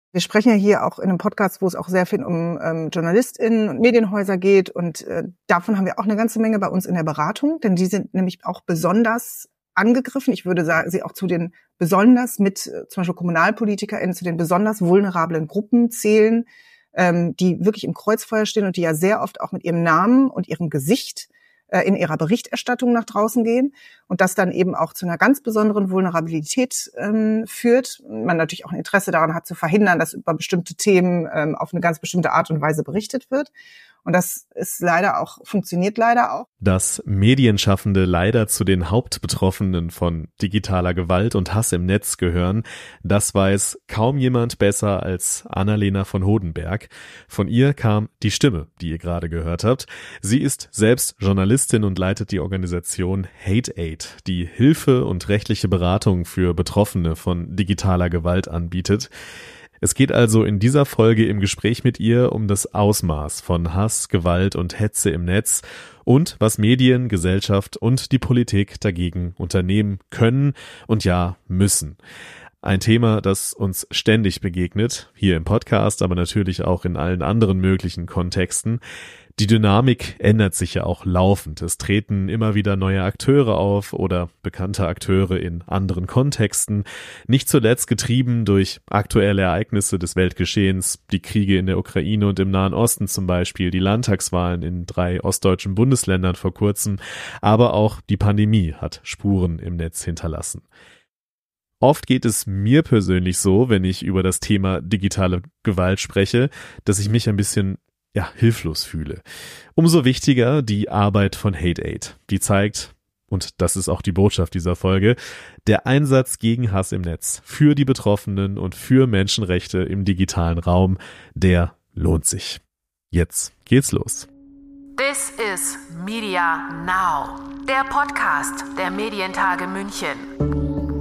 Wir sprechen ja hier auch in einem Podcast, wo es auch sehr viel um JournalistInnen und Medienhäuser geht. Und davon haben wir auch eine ganze Menge bei uns in der Beratung, denn die sind nämlich auch besonders angegriffen. Ich würde sagen, sie auch zu den besonders mit zum Beispiel KommunalpolitikerInnen zu den besonders vulnerablen Gruppen zählen, die wirklich im Kreuzfeuer stehen und die ja sehr oft auch mit ihrem Namen und ihrem Gesicht in ihrer Berichterstattung nach draußen gehen und das dann eben auch zu einer ganz besonderen Vulnerabilität führt. Man natürlich auch ein Interesse daran hat, zu verhindern, dass über bestimmte Themen auf eine ganz bestimmte Art und Weise berichtet wird. Und das ist funktioniert leider auch. Dass Medienschaffende leider zu den Hauptbetroffenen von digitaler Gewalt und Hass im Netz gehören, das weiß kaum jemand besser als Annalena von Hodenberg. Von ihr kam die Stimme, die ihr gerade gehört habt. Sie ist selbst Journalistin und leitet die Organisation Hate Aid, die Hilfe und rechtliche Beratung für Betroffene von digitaler Gewalt anbietet. Es geht also in dieser Folge im Gespräch mit ihr um das Ausmaß von Hass, Gewalt und Hetze im Netz und was Medien, Gesellschaft und die Politik dagegen unternehmen können und ja müssen. Ein Thema, das uns ständig begegnet, hier im Podcast, aber natürlich auch in allen anderen möglichen Kontexten. Die Dynamik ändert sich ja auch laufend. Es treten immer wieder neue Akteure auf oder bekannte Akteure in anderen Kontexten. Nicht zuletzt getrieben durch aktuelle Ereignisse des Weltgeschehens, die Kriege in der Ukraine und im Nahen Osten zum Beispiel, die Landtagswahlen in 3 ostdeutschen Bundesländern vor kurzem, aber auch die Pandemie hat Spuren im Netz hinterlassen. Oft geht es mir persönlich so, wenn ich über das Thema digitale Gewalt spreche, dass ich mich ein bisschen hilflos fühle. Umso wichtiger die Arbeit von Hate Aid, die zeigt, und das ist auch die Botschaft dieser Folge, der Einsatz gegen Hass im Netz für die Betroffenen und für Menschenrechte im digitalen Raum, der lohnt sich. Jetzt geht's los. This is Media Now, der Podcast der Medientage München.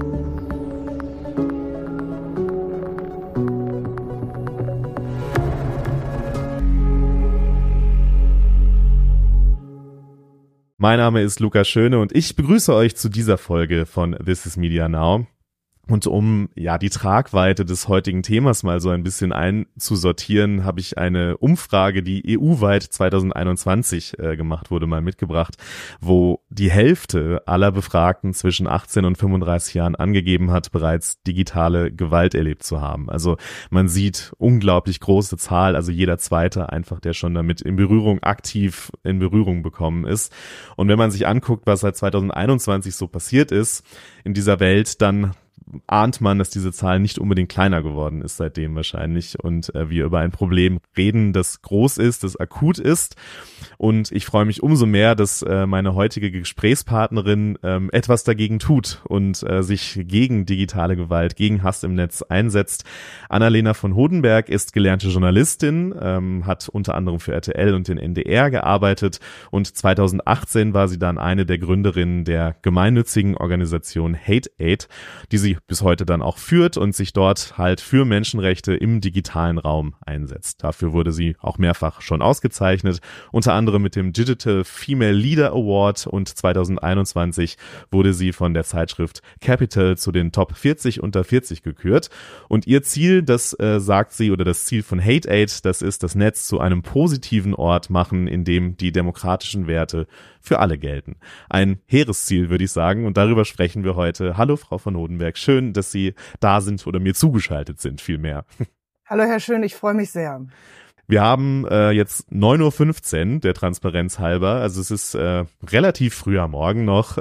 Mein Name ist Lukas Schöne und ich begrüße euch zu dieser Folge von This is Media Now. Und um die Tragweite des heutigen Themas mal so ein bisschen einzusortieren, habe ich eine Umfrage, die EU-weit 2021 gemacht wurde, mal mitgebracht, wo die Hälfte aller Befragten zwischen 18 und 35 Jahren angegeben hat, bereits digitale Gewalt erlebt zu haben. Also man sieht unglaublich große Zahl, also jeder Zweite einfach, der schon damit aktiv in Berührung bekommen ist. Und wenn man sich anguckt, was seit 2021 so passiert ist in dieser Welt, dann ahnt man, dass diese Zahl nicht unbedingt kleiner geworden ist seitdem wahrscheinlich und wir über ein Problem reden, das groß ist, das akut ist. Und ich freue mich umso mehr, dass meine heutige Gesprächspartnerin etwas dagegen tut und sich gegen digitale Gewalt, gegen Hass im Netz einsetzt. Annalena von Hodenberg ist gelernte Journalistin, hat unter anderem für RTL und den NDR gearbeitet und 2018 war sie dann eine der Gründerinnen der gemeinnützigen Organisation Hate Aid, die sie bis heute dann auch führt und sich dort halt für Menschenrechte im digitalen Raum einsetzt. Dafür wurde sie auch mehrfach schon ausgezeichnet, unter anderem mit dem Digital Female Leader Award und 2021 wurde sie von der Zeitschrift Capital zu den Top 40 unter 40 gekürt. Und ihr Ziel, das sagt sie, oder das Ziel von Hate Aid, das ist, das Netz zu einem positiven Ort machen, in dem die demokratischen Werte für alle gelten. Ein hehres Ziel, würde ich sagen, und darüber sprechen wir heute. Hallo, Frau von Hodenberg. Schön, dass Sie da sind oder mir zugeschaltet sind, vielmehr. Hallo, Herr Schön, ich freue mich sehr. Wir haben jetzt 9:15 Uhr, der Transparenz halber. Also es ist relativ früh am Morgen noch.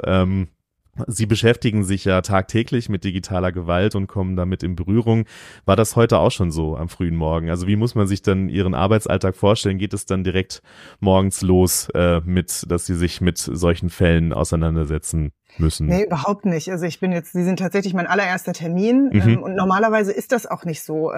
Sie beschäftigen sich ja tagtäglich mit digitaler Gewalt und kommen damit in Berührung. War das heute auch schon so am frühen Morgen? Also wie muss man sich dann Ihren Arbeitsalltag vorstellen? Geht es dann direkt morgens los dass Sie sich mit solchen Fällen auseinandersetzen müssen? Nee, überhaupt nicht. Also Sie sind tatsächlich mein allererster Termin und normalerweise ist das auch nicht so.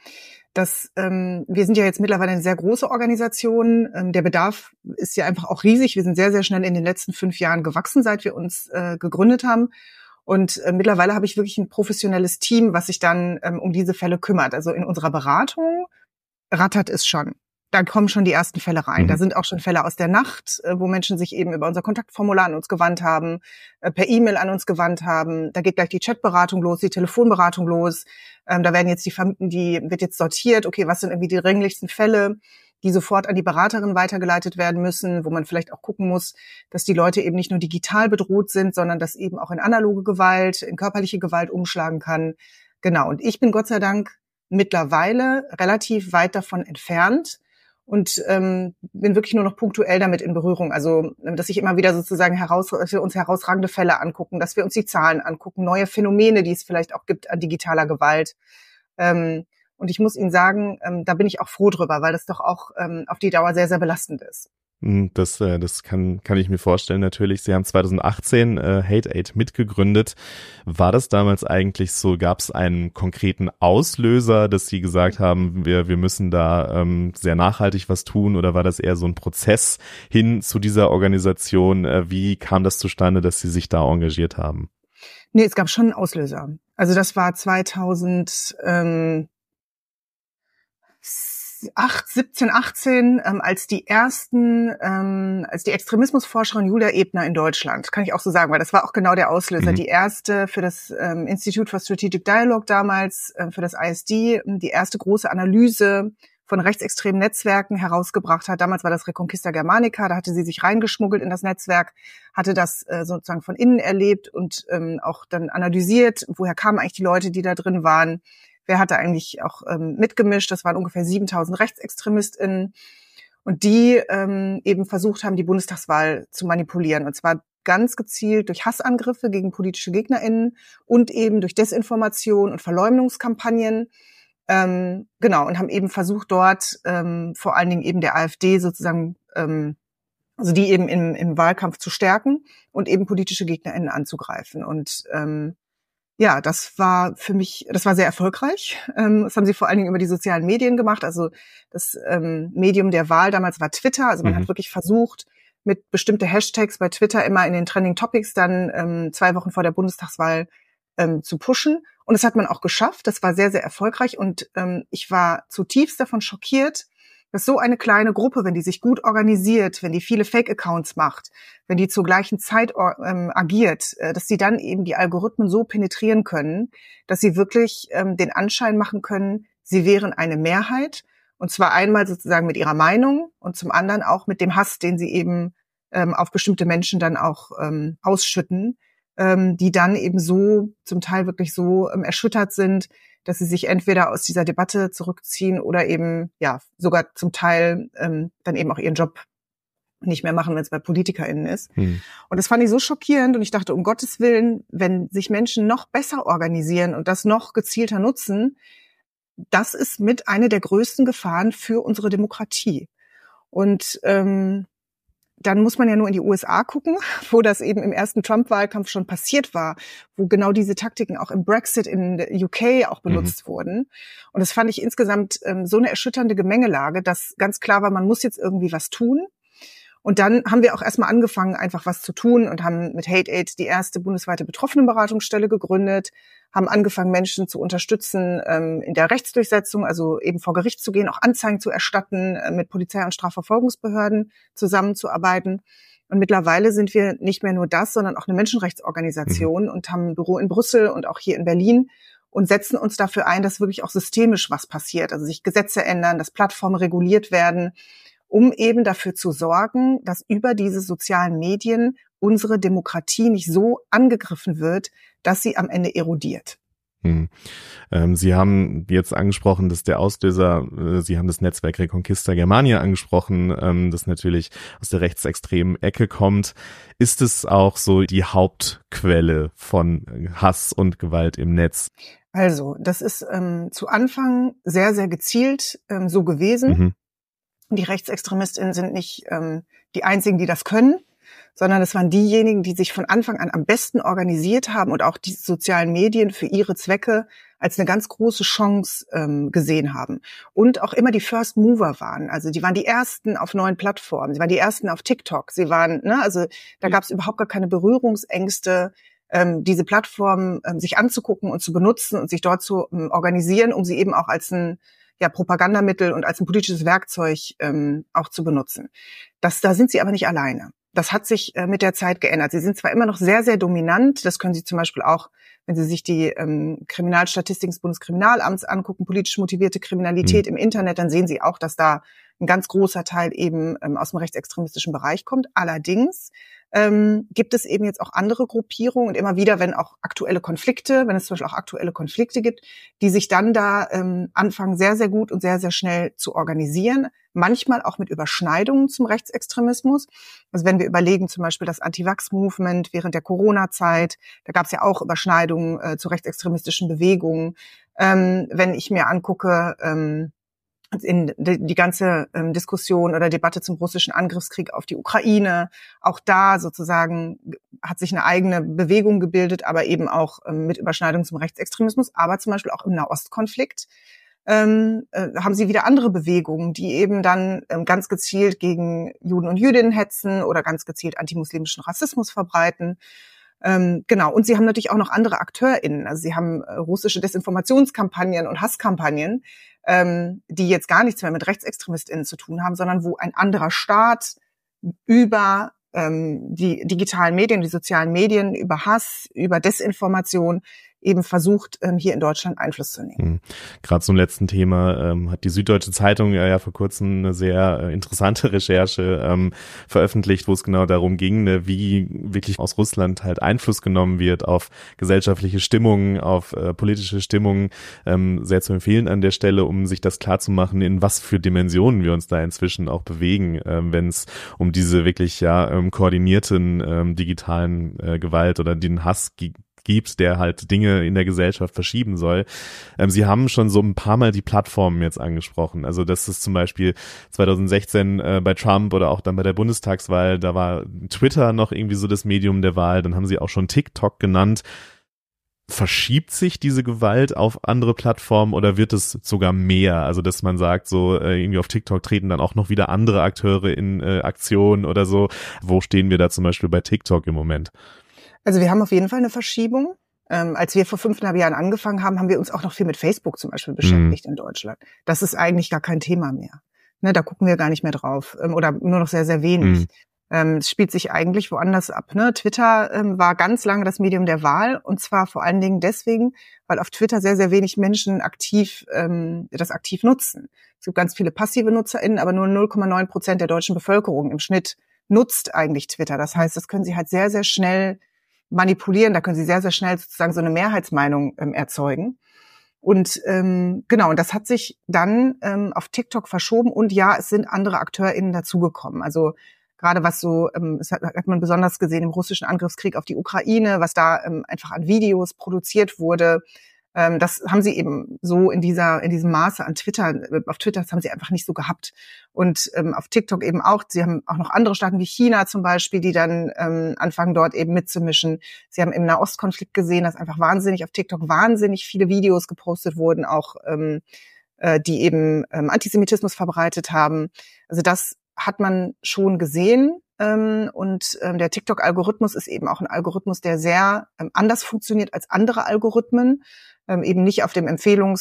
Wir sind ja jetzt mittlerweile eine sehr große Organisation. Der Bedarf ist ja einfach auch riesig. Wir sind sehr, sehr schnell in den letzten 5 Jahren gewachsen, seit wir uns gegründet haben. Und mittlerweile habe ich wirklich ein professionelles Team, was sich dann um diese Fälle kümmert. Also in unserer Beratung rattert es schon. da kommen schon die ersten Fälle rein. Da sind auch schon Fälle aus der Nacht, wo Menschen sich eben über unser Kontaktformular an uns gewandt haben, per E-Mail an uns gewandt haben. Da geht gleich die Chatberatung los, die Telefonberatung los. Da werden jetzt wird jetzt sortiert, okay, was sind irgendwie die dringlichsten Fälle, die sofort an die Beraterin weitergeleitet werden müssen, wo man vielleicht auch gucken muss, dass die Leute eben nicht nur digital bedroht sind, sondern dass eben auch in analoge Gewalt, in körperliche Gewalt umschlagen kann. Genau. Und ich bin Gott sei Dank mittlerweile relativ weit davon entfernt und bin wirklich nur noch punktuell damit in Berührung. Also, dass ich immer wieder sozusagen dass wir uns herausragende Fälle angucken, dass wir uns die Zahlen angucken, neue Phänomene, die es vielleicht auch gibt an digitaler Gewalt. Und ich muss Ihnen sagen, da bin ich auch froh drüber, weil das doch auch auf die Dauer sehr, sehr belastend ist. Das kann ich mir vorstellen natürlich. Sie haben 2018 Hate8 mitgegründet. War das damals eigentlich so, gab es einen konkreten Auslöser, dass Sie gesagt haben, wir müssen da sehr nachhaltig was tun, oder war das eher so ein Prozess hin zu dieser Organisation? Wie kam das zustande, dass Sie sich da engagiert haben? Nee, es gab schon einen Auslöser. Also das war 2017, 18, als die Extremismusforscherin Julia Ebner in Deutschland, kann ich auch so sagen, weil das war auch genau der Auslöser, die erste für das Institute for Strategic Dialogue damals, für das ISD, die erste große Analyse von rechtsextremen Netzwerken herausgebracht hat. Damals war das Reconquista Germanica, da hatte sie sich reingeschmuggelt in das Netzwerk, hatte das sozusagen von innen erlebt und auch dann analysiert, woher kamen eigentlich die Leute, die da drin waren. Wer hatte eigentlich auch mitgemischt? Das waren ungefähr 7.000 RechtsextremistInnen und die eben versucht haben, die Bundestagswahl zu manipulieren. Und zwar ganz gezielt durch Hassangriffe gegen politische GegnerInnen und eben durch Desinformation und Verleumdungskampagnen. Genau, und haben eben versucht, dort vor allen Dingen eben der AfD sozusagen, also die eben im Wahlkampf zu stärken und eben politische GegnerInnen anzugreifen. Und ja, das war sehr erfolgreich. Das haben sie vor allen Dingen über die sozialen Medien gemacht. Also das Medium der Wahl damals war Twitter. Also man hat wirklich versucht, mit bestimmte Hashtags bei Twitter immer in den Trending Topics dann 2 Wochen vor der Bundestagswahl zu pushen. Und das hat man auch geschafft. Das war sehr, sehr erfolgreich. Und ich war zutiefst davon schockiert, dass so eine kleine Gruppe, wenn die sich gut organisiert, wenn die viele Fake-Accounts macht, wenn die zur gleichen Zeit agiert, dass sie dann eben die Algorithmen so penetrieren können, dass sie wirklich den Anschein machen können, sie wären eine Mehrheit. Und zwar einmal sozusagen mit ihrer Meinung und zum anderen auch mit dem Hass, den sie eben auf bestimmte Menschen dann auch ausschütten, die dann eben so zum Teil wirklich so erschüttert sind, dass sie sich entweder aus dieser Debatte zurückziehen oder eben ja sogar zum Teil dann eben auch ihren Job nicht mehr machen, wenn es bei PolitikerInnen ist. Und das fand ich so schockierend und ich dachte, um Gottes Willen, wenn sich Menschen noch besser organisieren und das noch gezielter nutzen, das ist mit eine der größten Gefahren für unsere Demokratie. Und dann muss man ja nur in die USA gucken, wo das eben im ersten Trump-Wahlkampf schon passiert war, wo genau diese Taktiken auch im Brexit in der UK auch benutzt wurden. Und das fand ich insgesamt so eine erschütternde Gemengelage, dass ganz klar war, man muss jetzt irgendwie was tun. Und dann haben wir auch erstmal angefangen, einfach was zu tun und haben mit Hate8 die erste bundesweite Betroffenenberatungsstelle gegründet, haben angefangen, Menschen zu unterstützen in der Rechtsdurchsetzung, also eben vor Gericht zu gehen, auch Anzeigen zu erstatten, mit Polizei- und Strafverfolgungsbehörden zusammenzuarbeiten. Und mittlerweile sind wir nicht mehr nur das, sondern auch eine Menschenrechtsorganisation und haben ein Büro in Brüssel und auch hier in Berlin und setzen uns dafür ein, dass wirklich auch systemisch was passiert, also sich Gesetze ändern, dass Plattformen reguliert werden, um eben dafür zu sorgen, dass über diese sozialen Medien unsere Demokratie nicht so angegriffen wird, dass sie am Ende erodiert. Sie haben jetzt angesprochen, dass der Auslöser, Sie haben das Netzwerk Reconquista Germania angesprochen, das natürlich aus der rechtsextremen Ecke kommt. Ist es auch so die Hauptquelle von Hass und Gewalt im Netz? Also, das ist zu Anfang sehr, sehr gezielt so gewesen. Die RechtsextremistInnen sind nicht die einzigen, die das können, sondern es waren diejenigen, die sich von Anfang an am besten organisiert haben und auch die sozialen Medien für ihre Zwecke als eine ganz große Chance gesehen haben. Und auch immer die First Mover waren. Also die waren die Ersten auf neuen Plattformen, sie waren die Ersten auf TikTok, sie waren, also da gab es überhaupt gar keine Berührungsängste, diese Plattformen sich anzugucken und zu benutzen und sich dort zu organisieren, um sie eben auch als ein Propagandamittel und als ein politisches Werkzeug auch zu benutzen. Da sind sie aber nicht alleine. Das hat sich mit der Zeit geändert. Sie sind zwar immer noch sehr, sehr dominant. Das können Sie zum Beispiel auch, wenn Sie sich die Kriminalstatistiken des Bundeskriminalamts angucken, politisch motivierte Kriminalität im Internet, dann sehen Sie auch, dass da ein ganz großer Teil eben aus dem rechtsextremistischen Bereich kommt. Allerdings gibt es eben jetzt auch andere Gruppierungen und immer wieder, wenn es zum Beispiel auch aktuelle Konflikte gibt, die sich dann da anfangen, sehr, sehr gut und sehr, sehr schnell zu organisieren. Manchmal auch mit Überschneidungen zum Rechtsextremismus. Also wenn wir überlegen, zum Beispiel das Anti-Vax-Movement während der Corona-Zeit, da gab es ja auch Überschneidungen zu rechtsextremistischen Bewegungen. Wenn ich mir angucke, in die ganze Diskussion oder Debatte zum russischen Angriffskrieg auf die Ukraine. Auch da sozusagen hat sich eine eigene Bewegung gebildet, aber eben auch mit Überschneidung zum Rechtsextremismus. Aber zum Beispiel auch im Nahostkonflikt haben sie wieder andere Bewegungen, die eben dann ganz gezielt gegen Juden und Jüdinnen hetzen oder ganz gezielt antimuslimischen Rassismus verbreiten. Genau. Und sie haben natürlich auch noch andere AkteurInnen. Also sie haben russische Desinformationskampagnen und Hasskampagnen, die jetzt gar nichts mehr mit RechtsextremistInnen zu tun haben, sondern wo ein anderer Staat über die digitalen Medien, die sozialen Medien, über Hass, über Desinformation eben versucht, hier in Deutschland Einfluss zu nehmen. Gerade zum letzten Thema hat die Süddeutsche Zeitung ja vor kurzem eine sehr interessante Recherche veröffentlicht, wo es genau darum ging, wie wirklich aus Russland halt Einfluss genommen wird auf gesellschaftliche Stimmungen, auf politische Stimmungen. Sehr zu empfehlen an der Stelle, um sich das klarzumachen, in was für Dimensionen wir uns da inzwischen auch bewegen, wenn es um diese wirklich koordinierten digitalen Gewalt oder den Hass gibt, der halt Dinge in der Gesellschaft verschieben soll. Sie haben schon so ein paar Mal die Plattformen jetzt angesprochen. Also das ist zum Beispiel 2016 bei Trump oder auch dann bei der Bundestagswahl, da war Twitter noch irgendwie so das Medium der Wahl. Dann haben sie auch schon TikTok genannt. Verschiebt sich diese Gewalt auf andere Plattformen oder wird es sogar mehr? Also dass man sagt, so irgendwie auf TikTok treten dann auch noch wieder andere Akteure in Aktion oder so. Wo stehen wir da zum Beispiel bei TikTok im Moment? Also wir haben auf jeden Fall eine Verschiebung. Als wir vor 5,5 Jahren angefangen haben, haben wir uns auch noch viel mit Facebook zum Beispiel beschäftigt in Deutschland. Das ist eigentlich gar kein Thema mehr. Ne, da gucken wir gar nicht mehr drauf oder nur noch sehr, sehr wenig. Es spielt sich eigentlich woanders ab. Ne? Twitter war ganz lange das Medium der Wahl und zwar vor allen Dingen deswegen, weil auf Twitter sehr, sehr wenig Menschen das aktiv nutzen. Es gibt ganz viele passive NutzerInnen, aber nur 0,9% der deutschen Bevölkerung im Schnitt nutzt eigentlich Twitter. Das heißt, das können sie halt sehr, sehr schnell manipulieren, da können sie sehr, sehr schnell sozusagen so eine Mehrheitsmeinung erzeugen. Und genau, und das hat sich dann auf TikTok verschoben und ja, es sind andere AkteurInnen dazugekommen. Also gerade was so, das hat man besonders gesehen im russischen Angriffskrieg auf die Ukraine, was da einfach an Videos produziert wurde. Das haben sie eben so in diesem Maße auf Twitter, das haben sie einfach nicht so gehabt. Und auf TikTok eben auch, sie haben auch noch andere Staaten wie China zum Beispiel, die dann anfangen dort eben mitzumischen. Sie haben im Nahostkonflikt gesehen, dass einfach auf TikTok wahnsinnig viele Videos gepostet wurden, auch die eben Antisemitismus verbreitet haben. Also das hat man schon gesehen. Und der TikTok-Algorithmus ist eben auch ein Algorithmus, der sehr anders funktioniert als andere Algorithmen. Eben nicht auf der Empfehlung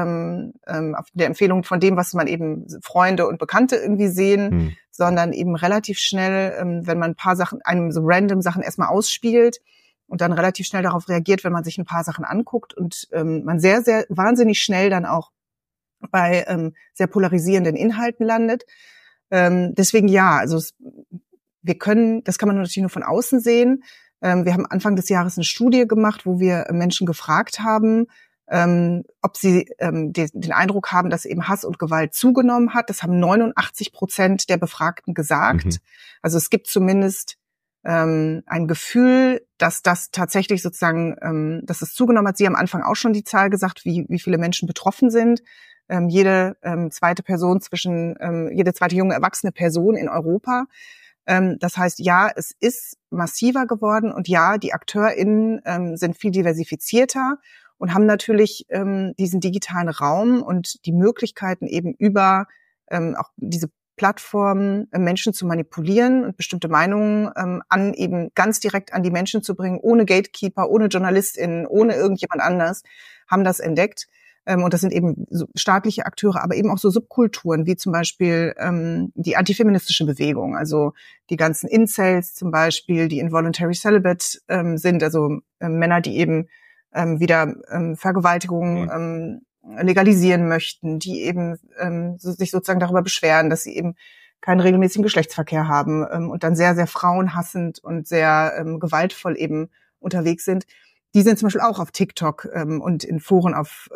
von dem, was man eben Freunde und Bekannte irgendwie sehen, sondern eben relativ schnell, wenn man ein paar Sachen, einem so random Sachen erstmal ausspielt und dann relativ schnell darauf reagiert, wenn man sich ein paar Sachen anguckt und man sehr, sehr wahnsinnig schnell dann auch bei sehr polarisierenden Inhalten landet. Deswegen ja, also das kann man natürlich nur von außen sehen. Wir haben Anfang des Jahres eine Studie gemacht, wo wir Menschen gefragt haben, ob sie den Eindruck haben, dass eben Hass und Gewalt zugenommen hat. Das haben 89% der Befragten gesagt. Also es gibt zumindest ein Gefühl, dass das tatsächlich sozusagen, dass es zugenommen hat. Sie haben am Anfang auch schon die Zahl gesagt, wie viele Menschen betroffen sind. Jede zweite junge erwachsene Person in Europa. Das heißt, ja, es ist massiver geworden und ja, die AkteurInnen sind viel diversifizierter und haben natürlich diesen digitalen Raum und die Möglichkeiten eben über auch diese Plattformen Menschen zu manipulieren und bestimmte Meinungen eben ganz direkt an die Menschen zu bringen, ohne Gatekeeper, ohne JournalistInnen, ohne irgendjemand anders, haben das entdeckt. Und das sind eben so staatliche Akteure, aber eben auch so Subkulturen, wie zum Beispiel die antifeministische Bewegung, also die ganzen Incels zum Beispiel, die involuntary celibate sind, also Männer, die eben wieder Vergewaltigungen legalisieren möchten, die eben sich sozusagen darüber beschweren, dass sie eben keinen regelmäßigen Geschlechtsverkehr haben und dann sehr, sehr frauenhassend und sehr gewaltvoll eben unterwegs sind. Die sind zum Beispiel auch auf TikTok und in Foren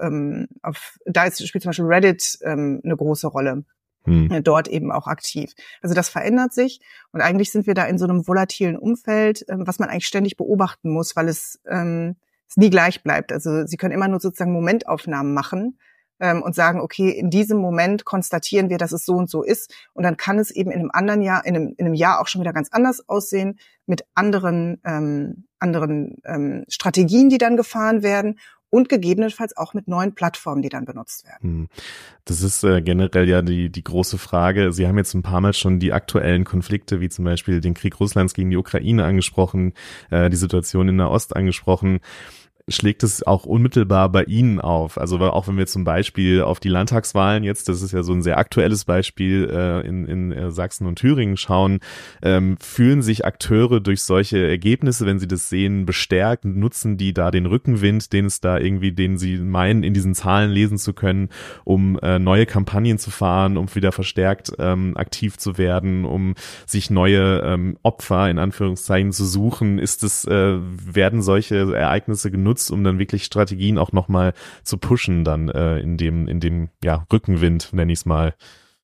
spielt zum Beispiel Reddit eine große Rolle. Dort eben auch aktiv. Also das verändert sich und eigentlich sind wir da in so einem volatilen Umfeld, was man eigentlich ständig beobachten muss, weil es nie gleich bleibt. Also Sie können immer nur sozusagen Momentaufnahmen machen und sagen, okay, in diesem Moment konstatieren wir, dass es so und so ist und dann kann es eben in einem anderen Jahr, in einem Jahr auch schon wieder ganz anders aussehen mit anderen Strategien, die dann gefahren werden und gegebenenfalls auch mit neuen Plattformen, die dann benutzt werden. Das ist generell ja die große Frage. Sie haben jetzt ein paar Mal schon die aktuellen Konflikte, wie zum Beispiel den Krieg Russlands gegen die Ukraine angesprochen, die Situation in Nahost angesprochen. Schlägt es auch unmittelbar bei Ihnen auf? Also auch wenn wir zum Beispiel auf die Landtagswahlen jetzt, das ist ja so ein sehr aktuelles Beispiel, in Sachsen und Thüringen schauen, fühlen sich Akteure durch solche Ergebnisse, wenn sie das sehen, bestärkt, nutzen die da den Rückenwind, den sie meinen, in diesen Zahlen lesen zu können, um neue Kampagnen zu fahren, um wieder verstärkt aktiv zu werden, um sich neue Opfer in Anführungszeichen zu suchen? Werden solche Ereignisse genutzt, um dann wirklich Strategien auch nochmal zu pushen dann in dem Rückenwind, nenne ich es mal?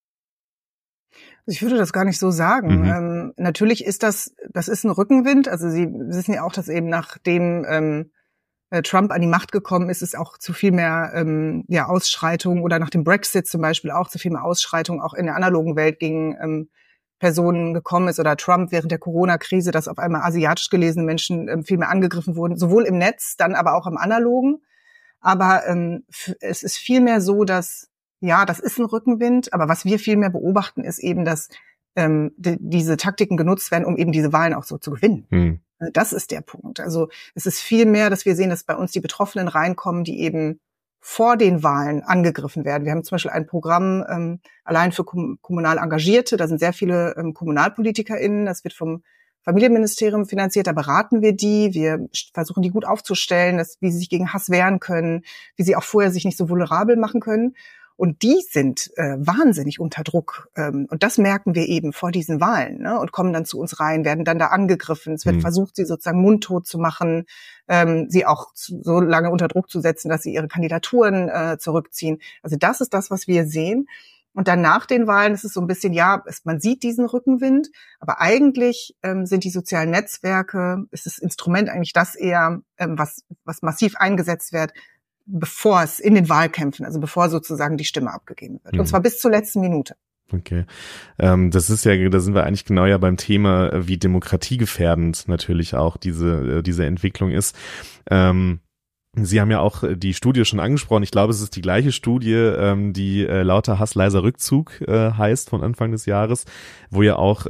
Ich würde das gar nicht so sagen. Natürlich ist das ist ein Rückenwind. Also Sie wissen ja auch, dass eben nachdem Trump an die Macht gekommen ist, es auch zu viel mehr Ausschreitungen oder nach dem Brexit zum Beispiel auch zu viel mehr Ausschreitungen auch in der analogen Welt gegen Personen gekommen ist oder Trump während der Corona-Krise, dass auf einmal asiatisch gelesene Menschen viel mehr angegriffen wurden, sowohl im Netz, dann aber auch im Analogen. Aber es ist vielmehr so, dass, ja, das ist ein Rückenwind, aber was wir viel mehr beobachten, ist eben, dass diese Taktiken genutzt werden, um eben diese Wahlen auch so zu gewinnen. Das ist der Punkt. Also es ist viel mehr, dass wir sehen, dass bei uns die Betroffenen reinkommen, die eben vor den Wahlen angegriffen werden. Wir haben zum Beispiel ein Programm allein für kommunal Engagierte. Da sind sehr viele KommunalpolitikerInnen. Das wird vom Familienministerium finanziert. Da beraten wir die. Wir versuchen, die gut aufzustellen, wie sie sich gegen Hass wehren können, wie sie auch vorher sich nicht so vulnerabel machen können. Und die sind wahnsinnig unter Druck. Und das merken wir eben vor diesen Wahlen, ne? Und kommen dann zu uns rein, werden dann da angegriffen. Es wird versucht, sie sozusagen mundtot zu machen, sie auch so lange unter Druck zu setzen, dass sie ihre Kandidaturen zurückziehen. Also das ist das, was wir sehen. Und dann nach den Wahlen ist es so ein bisschen, man sieht diesen Rückenwind, aber eigentlich sind die sozialen Netzwerke, ist das Instrument eigentlich das eher, was massiv eingesetzt wird, bevor es in den Wahlkämpfen, also bevor sozusagen die Stimme abgegeben wird. Und zwar bis zur letzten Minute. Okay. Da sind wir eigentlich genau ja beim Thema, wie demokratiegefährdend natürlich auch diese Entwicklung ist. Sie haben ja auch die Studie schon angesprochen. Ich glaube, es ist die gleiche Studie, die Lauter Hass, leiser Rückzug heißt von Anfang des Jahres, wo ja auch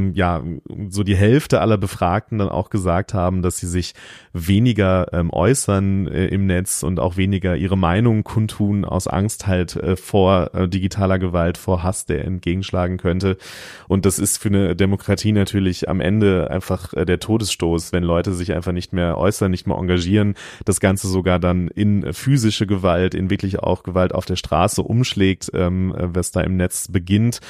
so die Hälfte aller Befragten dann auch gesagt haben, dass sie sich weniger äußern im Netz und auch weniger ihre Meinung kundtun aus Angst halt vor digitaler Gewalt, vor Hass, der entgegenschlagen könnte. Und das ist für eine Demokratie natürlich am Ende einfach der Todesstoß, wenn Leute sich einfach nicht mehr äußern, nicht mehr engagieren, das Ganze sogar dann in physische Gewalt, in wirklich auch Gewalt auf der Straße umschlägt, was da im Netz beginnt.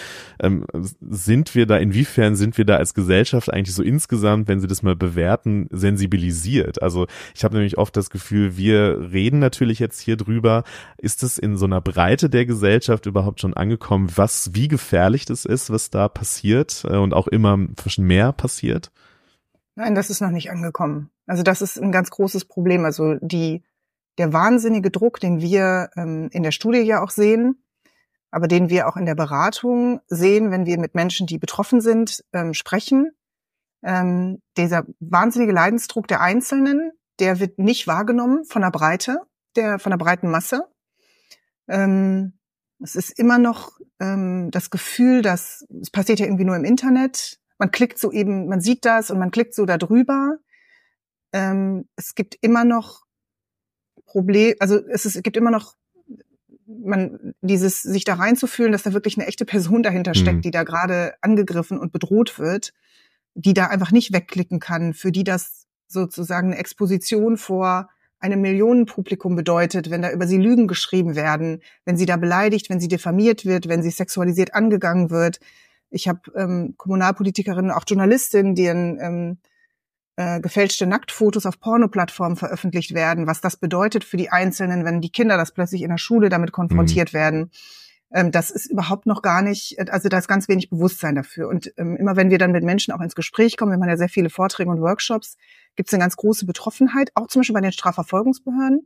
Inwiefern sind wir da als Gesellschaft eigentlich so insgesamt, wenn Sie das mal bewerten, sensibilisiert? Also ich habe nämlich oft das Gefühl, wir reden natürlich jetzt hier drüber. Ist es in so einer Breite der Gesellschaft überhaupt schon angekommen, wie gefährlich das ist, was da passiert und auch immer mehr passiert? Nein, das ist noch nicht angekommen. Also das ist ein ganz großes Problem. Also der wahnsinnige Druck, den wir in der Studie ja auch sehen, aber den wir auch in der Beratung sehen, wenn wir mit Menschen, die betroffen sind, sprechen. Dieser wahnsinnige Leidensdruck der Einzelnen, der wird nicht wahrgenommen von der breiten Masse. Es ist immer noch das Gefühl, dass es passiert ja irgendwie nur im Internet. Man sieht das und man klickt so da drüber. Es gibt immer noch es gibt immer noch sich da reinzufühlen, dass da wirklich eine echte Person dahinter steckt, die da gerade angegriffen und bedroht wird, die da einfach nicht wegklicken kann, für die das sozusagen eine Exposition vor einem Millionenpublikum bedeutet, wenn da über sie Lügen geschrieben werden, wenn sie da beleidigt, wenn sie diffamiert wird, wenn sie sexualisiert angegangen wird. Ich habe Kommunalpolitikerinnen, auch Journalistinnen, deren gefälschte Nacktfotos auf Pornoplattformen veröffentlicht werden, was das bedeutet für die Einzelnen, wenn die Kinder das plötzlich in der Schule damit konfrontiert werden. Das ist überhaupt noch gar nicht, also da ist ganz wenig Bewusstsein dafür. Und immer wenn wir dann mit Menschen auch ins Gespräch kommen, wir machen ja sehr viele Vorträge und Workshops, gibt es eine ganz große Betroffenheit, auch zum Beispiel bei den Strafverfolgungsbehörden.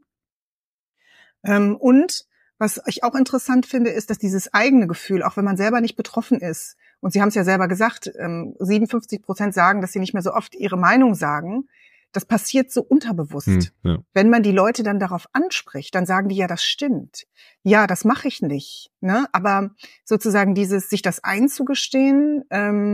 Und was ich auch interessant finde, ist, dass dieses eigene Gefühl, auch wenn man selber nicht betroffen ist, und Sie haben es ja selber gesagt, 57% sagen, dass sie nicht mehr so oft ihre Meinung sagen, das passiert so unterbewusst. Ja. Wenn man die Leute dann darauf anspricht, dann sagen die, ja, das stimmt. Ja, das mache ich nicht. Ne? Aber sozusagen sich das einzugestehen,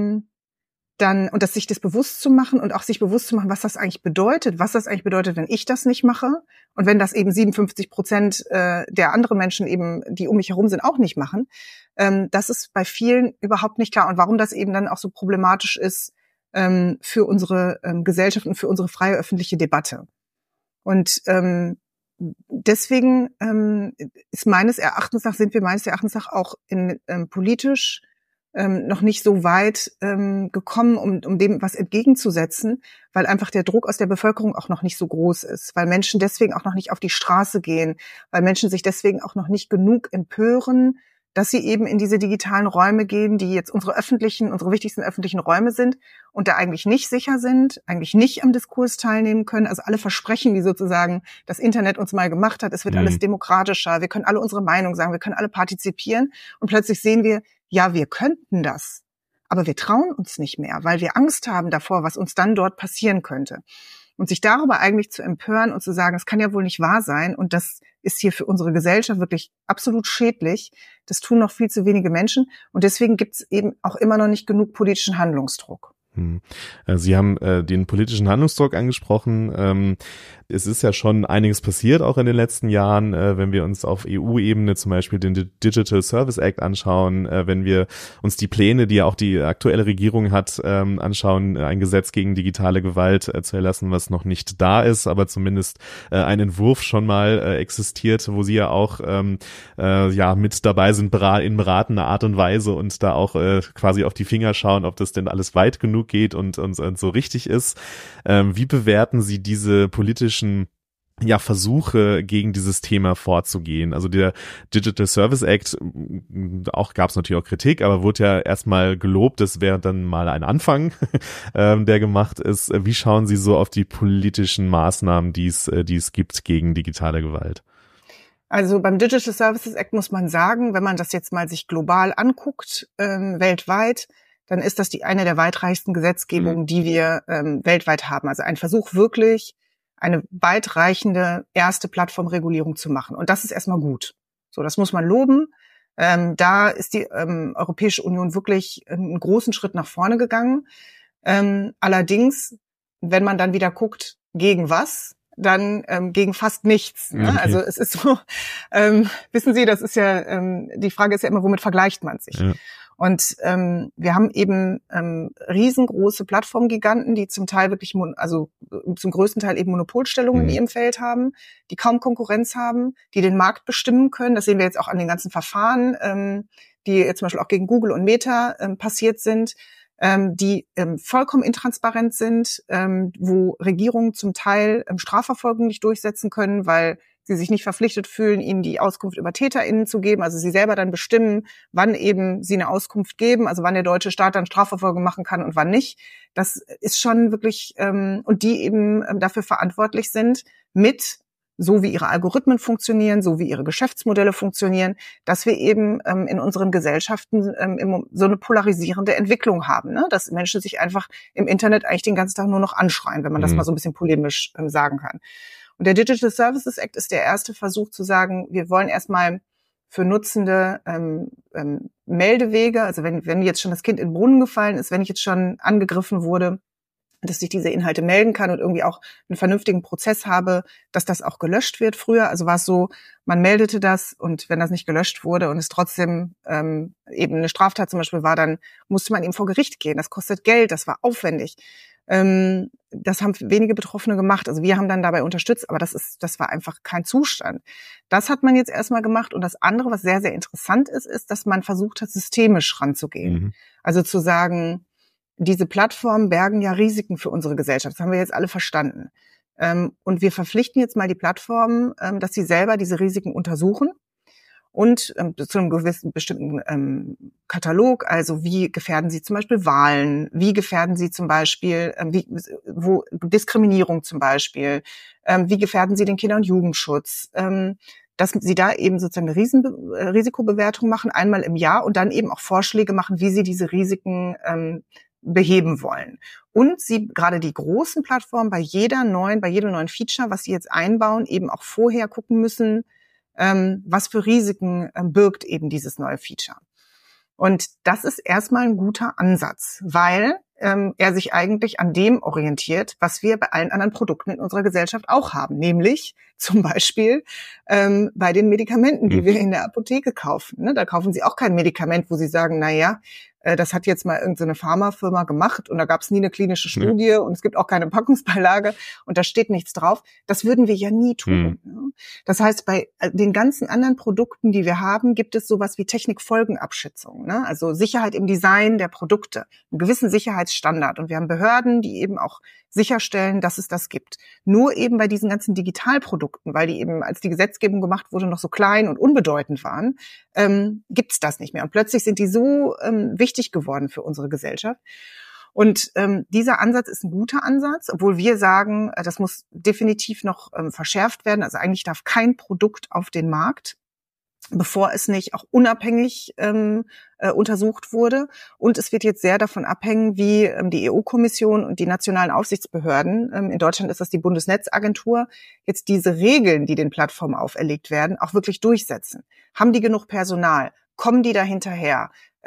und sich das bewusst zu machen und auch sich bewusst zu machen, was das eigentlich bedeutet, wenn ich das nicht mache und wenn das eben 57% der anderen Menschen eben, die um mich herum sind, auch nicht machen, das ist bei vielen überhaupt nicht klar und warum das eben dann auch so problematisch ist für unsere Gesellschaft und für unsere freie öffentliche Debatte. Und deswegen sind wir meines Erachtens nach auch politisch noch nicht so weit gekommen, um dem was entgegenzusetzen, weil einfach der Druck aus der Bevölkerung auch noch nicht so groß ist, weil Menschen deswegen auch noch nicht auf die Straße gehen, weil Menschen sich deswegen auch noch nicht genug empören, dass sie eben in diese digitalen Räume gehen, die jetzt unsere wichtigsten öffentlichen Räume sind und da eigentlich nicht sicher sind, eigentlich nicht am Diskurs teilnehmen können. Also alle Versprechen, die sozusagen das Internet uns mal gemacht hat, es wird alles demokratischer, wir können alle unsere Meinung sagen, wir können alle partizipieren und plötzlich sehen wir, ja, wir könnten das, aber wir trauen uns nicht mehr, weil wir Angst haben davor, was uns dann dort passieren könnte. Und sich darüber eigentlich zu empören und zu sagen, es kann ja wohl nicht wahr sein und das ist hier für unsere Gesellschaft wirklich absolut schädlich, das tun noch viel zu wenige Menschen und deswegen gibt es eben auch immer noch nicht genug politischen Handlungsdruck. Sie haben den politischen Handlungsdruck angesprochen. Es ist ja schon einiges passiert, auch in den letzten Jahren, wenn wir uns auf EU-Ebene zum Beispiel den Digital Service Act anschauen, wenn wir uns die Pläne, die ja auch die aktuelle Regierung hat, anschauen, ein Gesetz gegen digitale Gewalt zu erlassen, was noch nicht da ist, aber zumindest ein Entwurf schon mal existiert, wo Sie ja auch mit dabei sind, in beratender Art und Weise und da auch quasi auf die Finger schauen, ob das denn alles weit genug geht und so richtig ist. Wie bewerten Sie diese politischen Versuche, gegen dieses Thema vorzugehen? Also der Digital Service Act, gab es natürlich auch Kritik, aber wurde ja erstmal gelobt, das wäre dann mal ein Anfang, der gemacht ist. Wie schauen Sie so auf die politischen Maßnahmen, die es gibt gegen digitale Gewalt? Also beim Digital Services Act muss man sagen, wenn man das jetzt mal sich global anguckt, weltweit, dann ist das eine der weitreichsten Gesetzgebungen, die wir weltweit haben. Also ein Versuch, wirklich eine weitreichende erste Plattformregulierung zu machen. Und das ist erstmal gut. So, das muss man loben. Da ist die Europäische Union wirklich einen großen Schritt nach vorne gegangen. Allerdings, wenn man dann wieder guckt, gegen was, dann gegen fast nichts. Ne? Okay. Also es ist so, wissen Sie, das ist ja, die Frage ist ja immer, womit vergleicht man sich? Ja. Und wir haben eben riesengroße Plattformgiganten, die zum Teil wirklich, zum größten Teil eben Monopolstellungen in ihrem Feld haben, die kaum Konkurrenz haben, die den Markt bestimmen können. Das sehen wir jetzt auch an den ganzen Verfahren, die jetzt zum Beispiel auch gegen Google und Meta passiert sind, die vollkommen intransparent sind, wo Regierungen zum Teil Strafverfolgung nicht durchsetzen können, weil sie sich nicht verpflichtet fühlen, ihnen die Auskunft über TäterInnen zu geben, also sie selber dann bestimmen, wann eben sie eine Auskunft geben, also wann der deutsche Staat dann Strafverfolgung machen kann und wann nicht. Das ist schon wirklich, und die eben dafür verantwortlich sind, so wie ihre Algorithmen funktionieren, so wie ihre Geschäftsmodelle funktionieren, dass wir eben in unseren Gesellschaften so eine polarisierende Entwicklung haben, ne? Dass Menschen sich einfach im Internet eigentlich den ganzen Tag nur noch anschreien, wenn man das mal so ein bisschen polemisch sagen kann. Und der Digital Services Act ist der erste Versuch zu sagen, wir wollen erstmal für Nutzende Meldewege, also wenn jetzt schon das Kind in den Brunnen gefallen ist, wenn ich jetzt schon angegriffen wurde, dass ich diese Inhalte melden kann und irgendwie auch einen vernünftigen Prozess habe, dass das auch gelöscht wird. Früher, also war es so, man meldete das und wenn das nicht gelöscht wurde und es trotzdem eben eine Straftat zum Beispiel war, dann musste man eben vor Gericht gehen. Das kostet Geld, das war aufwendig. Das haben wenige Betroffene gemacht. Also wir haben dann dabei unterstützt, aber das war einfach kein Zustand. Das hat man jetzt erstmal gemacht. Und das andere, was sehr, sehr interessant ist, dass man versucht hat, systemisch ranzugehen. Mhm. Also zu sagen, diese Plattformen bergen ja Risiken für unsere Gesellschaft. Das haben wir jetzt alle verstanden. Und wir verpflichten jetzt mal die Plattformen, dass sie selber diese Risiken untersuchen und zu einem gewissen bestimmten Katalog. Also wie gefährden sie zum Beispiel Wahlen? Wie gefährden sie zum Beispiel wo Diskriminierung zum Beispiel? Wie gefährden sie den Kinder- und Jugendschutz? Dass sie da eben sozusagen eine Risikobewertung machen, einmal im Jahr und dann eben auch Vorschläge machen, wie sie diese Risiken beheben wollen. Und sie, gerade die großen Plattformen, bei jedem neuen Feature, was sie jetzt einbauen, eben auch vorher gucken müssen, was für Risiken birgt eben dieses neue Feature. Und das ist erstmal ein guter Ansatz, weil er sich eigentlich an dem orientiert, was wir bei allen anderen Produkten in unserer Gesellschaft auch haben, nämlich zum Beispiel bei den Medikamenten, die wir in der Apotheke kaufen. Ne? Da kaufen Sie auch kein Medikament, wo Sie sagen, na ja, das hat jetzt mal irgendeine Pharmafirma gemacht und da gab es nie eine klinische Studie und es gibt auch keine Packungsbeilage und da steht nichts drauf. Das würden wir ja nie tun. Ne? Das heißt, bei den ganzen anderen Produkten, die wir haben, gibt es sowas wie Technikfolgenabschätzung, ne? Also Sicherheit im Design der Produkte, einen gewissen Sicherheitsstandard. Und wir haben Behörden, die eben auch sicherstellen, dass es das gibt. Nur eben bei diesen ganzen Digitalprodukten, weil die eben, als die Gesetzgebung gemacht wurde, noch so klein und unbedeutend waren, gibt's das nicht mehr. Und plötzlich sind die so wichtig geworden für unsere Gesellschaft. Und dieser Ansatz ist ein guter Ansatz, obwohl wir sagen, das muss definitiv noch verschärft werden. Also eigentlich darf kein Produkt auf den Markt, bevor es nicht auch unabhängig untersucht wurde. Und es wird jetzt sehr davon abhängen, wie die EU-Kommission und die nationalen Aufsichtsbehörden, in Deutschland ist das die Bundesnetzagentur, jetzt diese Regeln, die den Plattformen auferlegt werden, auch wirklich durchsetzen. Haben die genug Personal? Kommen die da hinterher?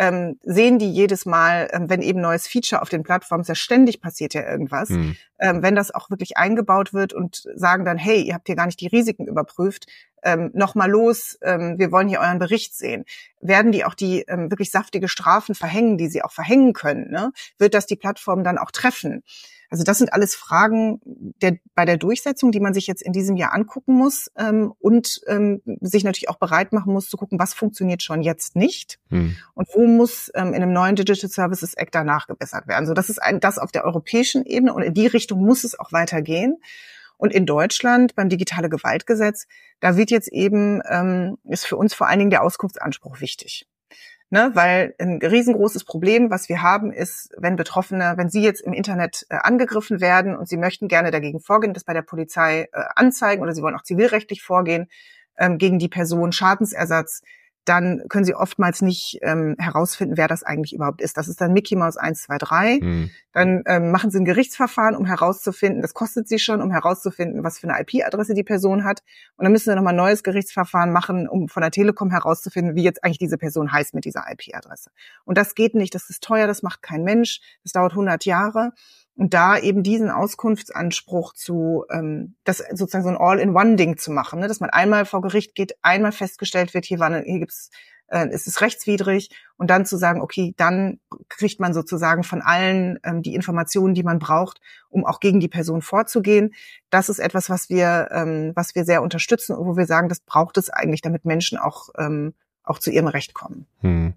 Sehen die jedes Mal, wenn eben neues Feature auf den Plattformen, ja ständig passiert ja irgendwas, wenn das auch wirklich eingebaut wird und sagen dann, hey, ihr habt hier gar nicht die Risiken überprüft, noch mal los, wir wollen hier euren Bericht sehen. Werden die auch die wirklich saftige Strafen verhängen, die sie auch verhängen können? Ne? Wird das die Plattform dann auch treffen? Also das sind alles Fragen bei der Durchsetzung, die man sich jetzt in diesem Jahr angucken muss und sich natürlich auch bereit machen muss zu gucken, was funktioniert schon jetzt nicht und wo muss in einem neuen Digital Services Act danach gebessert werden. Also das ist das auf der europäischen Ebene und in die Richtung muss es auch weitergehen. Und in Deutschland beim Digitale Gewaltgesetz, da wird jetzt eben, ist für uns vor allen Dingen der Auskunftsanspruch wichtig. Ne, weil ein riesengroßes Problem, was wir haben, ist, wenn Betroffene, wenn sie jetzt im Internet angegriffen werden und sie möchten gerne dagegen vorgehen, das bei der Polizei anzeigen oder sie wollen auch zivilrechtlich vorgehen gegen die Person, Schadensersatz, dann können sie oftmals nicht herausfinden, wer das eigentlich überhaupt ist. Das ist dann Mickey Mouse 123. Dann machen sie ein Gerichtsverfahren, um herauszufinden, das kostet sie schon, um herauszufinden, was für eine IP-Adresse die Person hat. Und dann müssen sie nochmal ein neues Gerichtsverfahren machen, um von der Telekom herauszufinden, wie jetzt eigentlich diese Person heißt mit dieser IP-Adresse. Und das geht nicht, das ist teuer, das macht kein Mensch, das dauert 100 Jahre. Und da eben diesen Auskunftsanspruch das sozusagen so ein All-in-One-Ding zu machen, ne? Dass man einmal vor Gericht geht, einmal festgestellt wird, es ist rechtswidrig und dann zu sagen, okay, dann kriegt man sozusagen von allen die Informationen, die man braucht, um auch gegen die Person vorzugehen. Das ist etwas, was wir sehr unterstützen und wo wir sagen, das braucht es eigentlich, damit Menschen auch zu ihrem Recht kommen.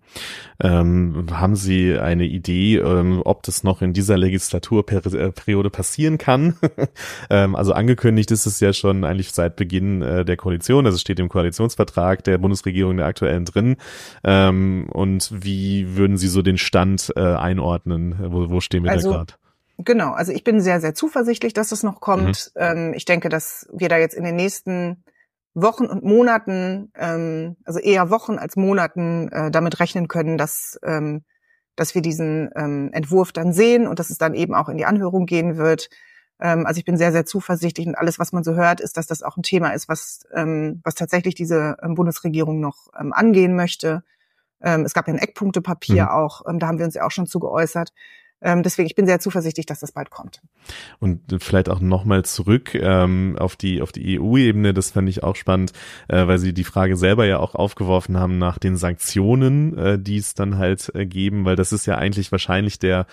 Haben Sie eine Idee, ob das noch in dieser Legislaturperiode passieren kann? Also angekündigt ist es ja schon eigentlich seit Beginn der Koalition, also es steht im Koalitionsvertrag der Bundesregierung der aktuellen drin. Und wie würden Sie so den Stand einordnen? Wo stehen wir da gerade? Genau, also ich bin sehr, sehr zuversichtlich, dass das noch kommt. Ich denke, dass wir da jetzt in den nächsten Wochen und Monaten, also eher Wochen als Monaten, damit rechnen können, dass wir diesen Entwurf dann sehen und dass es dann eben auch in die Anhörung gehen wird. Also ich bin sehr, sehr zuversichtlich und alles, was man so hört, ist, dass das auch ein Thema ist, was tatsächlich diese Bundesregierung noch angehen möchte. Es gab ja ein Eckpunktepapier auch, da haben wir uns ja auch schon zu geäußert. Deswegen, ich bin sehr zuversichtlich, dass das bald kommt. Und vielleicht auch nochmal zurück auf die EU-Ebene, das fand ich auch spannend, weil Sie die Frage selber ja auch aufgeworfen haben nach den Sanktionen, die es dann halt geben, weil das ist ja eigentlich wahrscheinlich der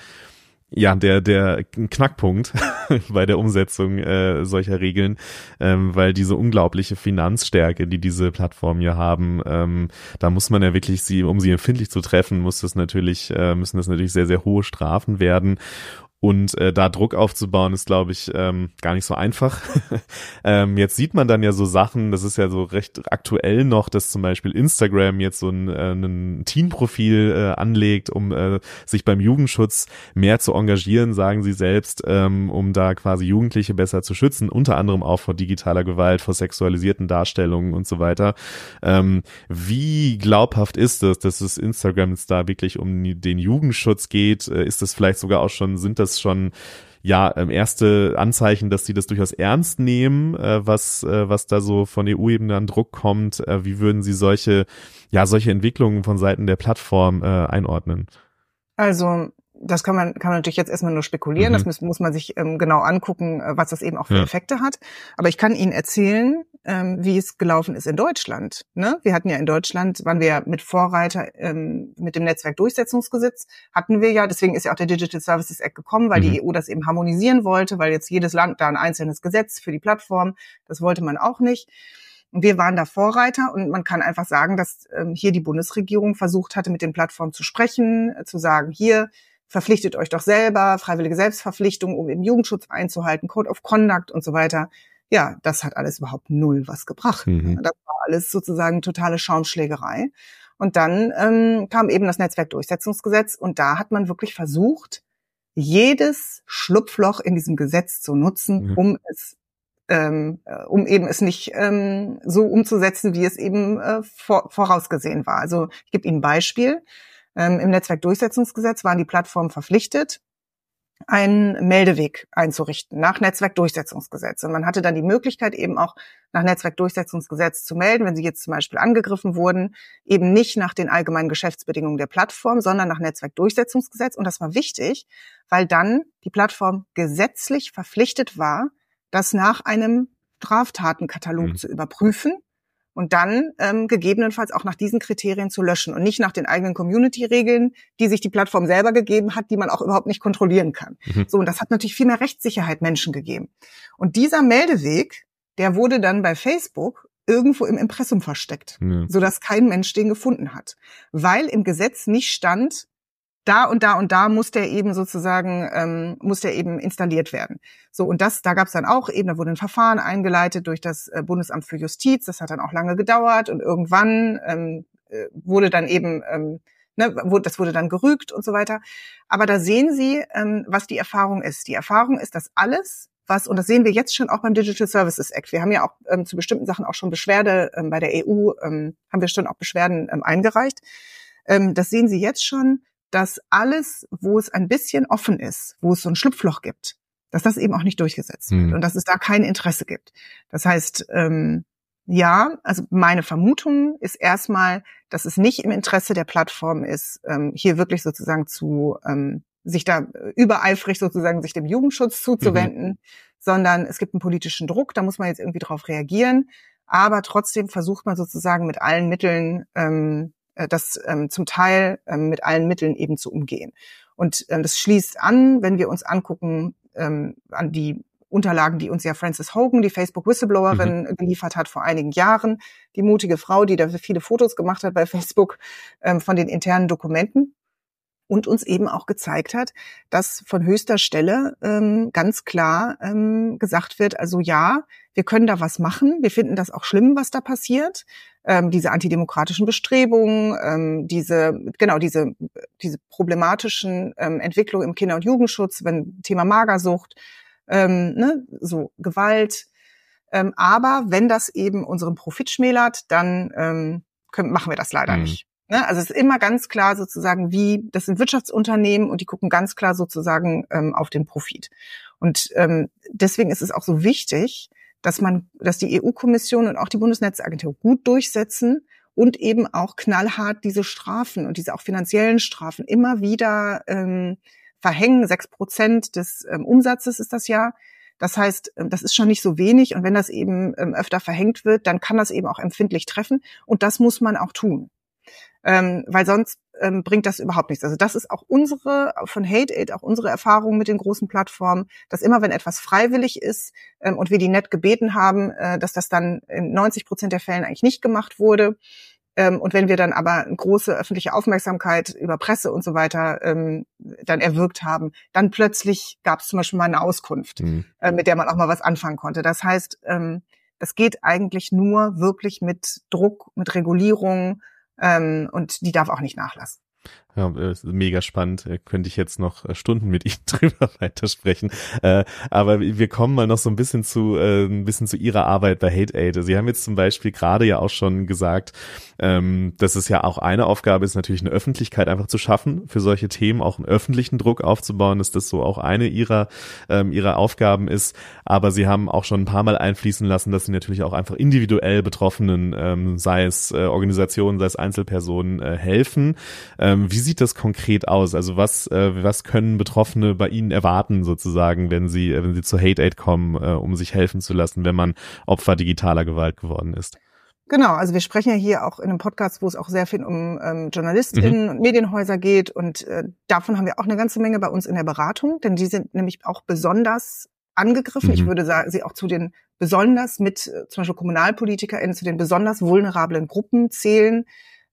Knackpunkt bei der Umsetzung solcher Regeln, weil diese unglaubliche Finanzstärke, die diese Plattformen ja haben, da muss man ja wirklich um sie empfindlich zu treffen, müssen das natürlich sehr, sehr hohe Strafen werden. Und da Druck aufzubauen, ist, glaube ich, gar nicht so einfach. Jetzt sieht man dann ja so Sachen, das ist ja so recht aktuell noch, dass zum Beispiel Instagram jetzt so ein Teen-Profil anlegt, um sich beim Jugendschutz mehr zu engagieren, sagen sie selbst, um da quasi Jugendliche besser zu schützen, unter anderem auch vor digitaler Gewalt, vor sexualisierten Darstellungen und so weiter. Wie glaubhaft ist es, dass es Instagram jetzt da wirklich um den Jugendschutz geht? Ist das vielleicht sogar auch sind das schon erste Anzeichen, dass sie das durchaus ernst nehmen, was da so von EU-Ebene an Druck kommt? Wie würden Sie solche Entwicklungen von Seiten der Plattform einordnen? Also das kann man natürlich jetzt erstmal nur spekulieren. Das muss man sich genau angucken, was das eben auch für Effekte hat. Aber ich kann Ihnen erzählen, wie es gelaufen ist in Deutschland. Ne? Wir hatten ja in Deutschland, waren wir mit Vorreiter mit dem Netzwerkdurchsetzungsgesetz, hatten wir ja, deswegen ist ja auch der Digital Services Act gekommen, weil die EU das eben harmonisieren wollte, weil jetzt jedes Land da ein einzelnes Gesetz für die Plattform, das wollte man auch nicht. Und wir waren da Vorreiter und man kann einfach sagen, dass hier die Bundesregierung versucht hatte, mit den Plattformen zu sprechen, zu sagen, hier, verpflichtet euch doch selber, freiwillige Selbstverpflichtung, um eben Jugendschutz einzuhalten, Code of Conduct und so weiter. Ja, das hat alles überhaupt null was gebracht. Das war alles sozusagen totale Schaumschlägerei. Und dann kam eben das Netzwerkdurchsetzungsgesetz und da hat man wirklich versucht, jedes Schlupfloch in diesem Gesetz zu nutzen, um eben es nicht so umzusetzen, wie es eben vorausgesehen war. Also ich gebe Ihnen ein Beispiel. Im Netzwerkdurchsetzungsgesetz waren die Plattformen verpflichtet, einen Meldeweg einzurichten nach Netzwerkdurchsetzungsgesetz. Und man hatte dann die Möglichkeit eben auch nach Netzwerkdurchsetzungsgesetz zu melden, wenn Sie jetzt zum Beispiel angegriffen wurden, eben nicht nach den allgemeinen Geschäftsbedingungen der Plattform, sondern nach Netzwerkdurchsetzungsgesetz. Und das war wichtig, weil dann die Plattform gesetzlich verpflichtet war, das nach einem Straftatenkatalog zu überprüfen und dann gegebenenfalls auch nach diesen Kriterien zu löschen und nicht nach den eigenen Community-Regeln, die sich die Plattform selber gegeben hat, die man auch überhaupt nicht kontrollieren kann. So, und das hat natürlich viel mehr Rechtssicherheit Menschen gegeben. Und dieser Meldeweg, der wurde dann bei Facebook irgendwo im Impressum versteckt, sodass kein Mensch den gefunden hat. Weil im Gesetz nicht stand, da und da und da muss der eben sozusagen, muss der eben installiert werden. So, und da gab es dann auch eben, da wurde ein Verfahren eingeleitet durch das Bundesamt für Justiz, das hat dann auch lange gedauert und irgendwann wurde dann eben, das wurde dann gerügt und so weiter. Aber da sehen Sie, was die Erfahrung ist. Die Erfahrung ist, dass alles, und das sehen wir jetzt schon auch beim Digital Services Act, wir haben ja auch zu bestimmten Sachen auch schon Beschwerde, bei der EU haben wir schon auch Beschwerden eingereicht. Das sehen Sie jetzt schon, dass alles, wo es ein bisschen offen ist, wo es so ein Schlupfloch gibt, dass das eben auch nicht durchgesetzt wird und dass es da kein Interesse gibt. Das heißt, also meine Vermutung ist erstmal, dass es nicht im Interesse der Plattform ist, hier wirklich sozusagen sich da übereifrig sozusagen sich dem Jugendschutz zuzuwenden, sondern es gibt einen politischen Druck, da muss man jetzt irgendwie drauf reagieren, aber trotzdem versucht man sozusagen mit allen Mitteln das zum Teil mit allen Mitteln eben zu umgehen. Und das schließt an, wenn wir uns angucken, an die Unterlagen, die uns ja Frances Hogan, die Facebook-Whistleblowerin, geliefert hat vor einigen Jahren, die mutige Frau, die da viele Fotos gemacht hat bei Facebook von den internen Dokumenten und uns eben auch gezeigt hat, dass von höchster Stelle ganz klar gesagt wird, also ja, wir können da was machen, wir finden das auch schlimm, was da passiert, diese antidemokratischen Bestrebungen, diese problematischen Entwicklungen im Kinder- und Jugendschutz, wenn Thema Magersucht, so Gewalt. Aber wenn das eben unseren Profit schmälert, dann machen wir das leider nicht. Ne? Also es ist immer ganz klar sozusagen, das sind Wirtschaftsunternehmen und die gucken ganz klar sozusagen auf den Profit. Und deswegen ist es auch so wichtig, dass die EU-Kommission und auch die Bundesnetzagentur gut durchsetzen und eben auch knallhart diese Strafen und diese auch finanziellen Strafen immer wieder verhängen. 6% des Umsatzes ist das ja. Das heißt, das ist schon nicht so wenig. Und wenn das eben öfter verhängt wird, dann kann das eben auch empfindlich treffen. Und das muss man auch tun. Weil sonst bringt das überhaupt nichts. Also das ist auch von Hate-Aid, auch unsere Erfahrung mit den großen Plattformen, dass immer, wenn etwas freiwillig ist und wir die nett gebeten haben, dass das dann in 90% der Fällen eigentlich nicht gemacht wurde. Und wenn wir dann aber eine große öffentliche Aufmerksamkeit über Presse und so weiter dann erwirkt haben, dann plötzlich gab es zum Beispiel mal eine Auskunft, mit der man auch mal was anfangen konnte. Das heißt, das geht eigentlich nur wirklich mit Druck, mit Regulierung, und die darf auch nicht nachlassen. Ja, mega spannend. Könnte ich jetzt noch Stunden mit Ihnen drüber weitersprechen. Aber wir kommen mal noch so ein bisschen zu Ihrer Arbeit bei Hate-Aid. Sie haben jetzt zum Beispiel gerade ja auch schon gesagt, dass es ja auch eine Aufgabe ist, natürlich eine Öffentlichkeit einfach zu schaffen für solche Themen, auch einen öffentlichen Druck aufzubauen, dass das so auch eine ihrer Aufgaben ist. Aber Sie haben auch schon ein paar Mal einfließen lassen, dass Sie natürlich auch einfach individuell Betroffenen, sei es Organisationen, sei es Einzelpersonen, helfen. Wie sieht das konkret aus? Also was können Betroffene bei Ihnen erwarten sozusagen, wenn sie zu Hate-Aid kommen, um sich helfen zu lassen, wenn man Opfer digitaler Gewalt geworden ist? Genau, also wir sprechen ja hier auch in einem Podcast, wo es auch sehr viel um JournalistInnen und Medienhäuser geht und davon haben wir auch eine ganze Menge bei uns in der Beratung, denn die sind nämlich auch besonders angegriffen. Ich würde sagen, sie auch zu den besonders mit zum Beispiel KommunalpolitikerInnen zu den besonders vulnerablen Gruppen zählen,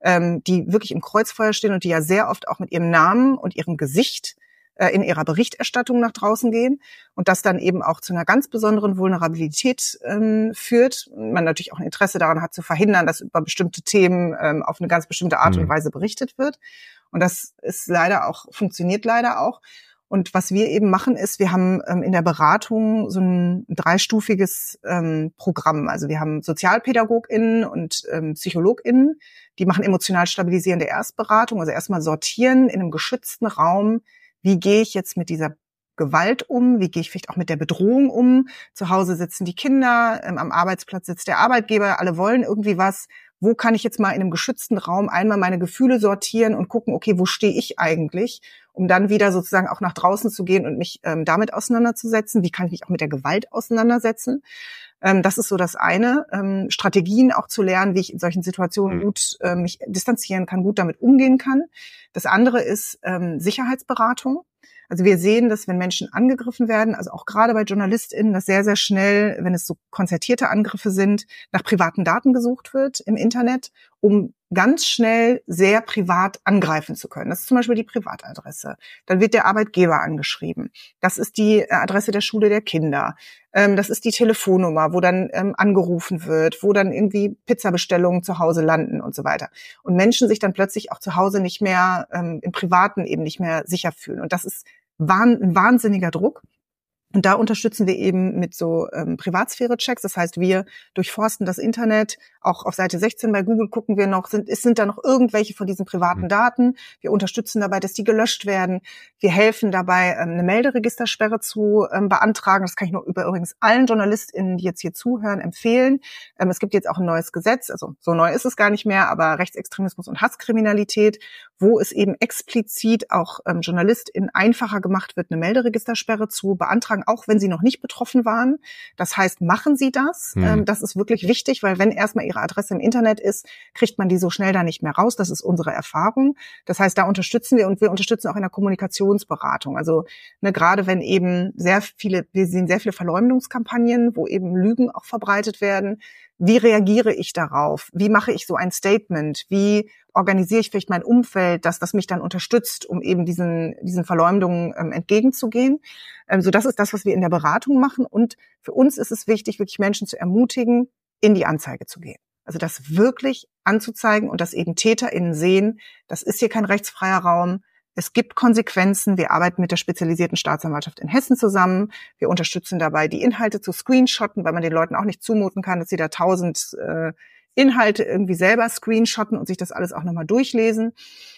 die wirklich im Kreuzfeuer stehen und die ja sehr oft auch mit ihrem Namen und ihrem Gesicht in ihrer Berichterstattung nach draußen gehen und das dann eben auch zu einer ganz besonderen Vulnerabilität führt. Man natürlich auch ein Interesse daran hat, zu verhindern, dass über bestimmte Themen auf eine ganz bestimmte Art und Weise berichtet wird. Und das ist funktioniert leider auch. Und was wir eben machen ist, wir haben in der Beratung so ein dreistufiges Programm. Also wir haben SozialpädagogInnen und PsychologInnen, die machen emotional stabilisierende Erstberatung, also erstmal sortieren in einem geschützten Raum, wie gehe ich jetzt mit dieser Gewalt um, wie gehe ich vielleicht auch mit der Bedrohung um. Zu Hause sitzen die Kinder, am Arbeitsplatz sitzt der Arbeitgeber, alle wollen irgendwie was. Wo kann ich jetzt mal in einem geschützten Raum einmal meine Gefühle sortieren und gucken, okay, wo stehe ich eigentlich, um dann wieder sozusagen auch nach draußen zu gehen und mich damit auseinanderzusetzen. Wie kann ich mich auch mit der Gewalt auseinandersetzen? Das ist so das eine. Strategien auch zu lernen, wie ich in solchen Situationen gut mich distanzieren kann, gut damit umgehen kann. Das andere ist Sicherheitsberatung. Also wir sehen, dass wenn Menschen angegriffen werden, also auch gerade bei JournalistInnen, dass sehr, sehr schnell, wenn es so konzertierte Angriffe sind, nach privaten Daten gesucht wird im Internet, um ganz schnell sehr privat angreifen zu können. Das ist zum Beispiel die Privatadresse. Dann wird der Arbeitgeber angeschrieben. Das ist die Adresse der Schule der Kinder. Das ist die Telefonnummer, wo dann angerufen wird, wo dann irgendwie Pizzabestellungen zu Hause landen und so weiter. Und Menschen sich dann plötzlich auch zu Hause nicht mehr, im Privaten eben nicht mehr sicher fühlen. Und das ist ein wahnsinniger Druck. Und da unterstützen wir eben mit so Privatsphäre-Checks. Das heißt, wir durchforsten das Internet. Auch auf Seite 16 bei Google gucken wir noch, sind da noch irgendwelche von diesen privaten Daten. Wir unterstützen dabei, dass die gelöscht werden. Wir helfen dabei, eine Melderegistersperre zu beantragen. Das kann ich nur übrigens allen JournalistInnen, die jetzt hier zuhören, empfehlen. Es gibt jetzt auch ein neues Gesetz, also so neu ist es gar nicht mehr, aber Rechtsextremismus und Hasskriminalität, wo es eben explizit auch JournalistInnen einfacher gemacht wird, eine Melderegistersperre zu beantragen, auch wenn sie noch nicht betroffen waren. Das heißt, machen Sie das. Das ist wirklich wichtig, weil wenn erstmal Ihre Adresse im Internet ist, kriegt man die so schnell da nicht mehr raus. Das ist unsere Erfahrung. Das heißt, da unterstützen wir und wir unterstützen auch in der Kommunikationsberatung. Also gerade wenn eben wir sehen sehr viele Verleumdungskampagnen, wo eben Lügen auch verbreitet werden. Wie reagiere ich darauf? Wie mache ich so ein Statement? Wie organisiere ich vielleicht mein Umfeld, dass das mich dann unterstützt, um eben diesen Verleumdungen entgegenzugehen? So das ist das, was wir in der Beratung machen. Und für uns ist es wichtig, wirklich Menschen zu ermutigen, in die Anzeige zu gehen. Also das wirklich anzuzeigen und dass eben TäterInnen sehen, das ist hier kein rechtsfreier Raum. Es gibt Konsequenzen. Wir arbeiten mit der spezialisierten Staatsanwaltschaft in Hessen zusammen. Wir unterstützen dabei, die Inhalte zu screenshotten, weil man den Leuten auch nicht zumuten kann, dass sie da 1000 Inhalte irgendwie selber screenshotten und sich das alles auch nochmal durchlesen.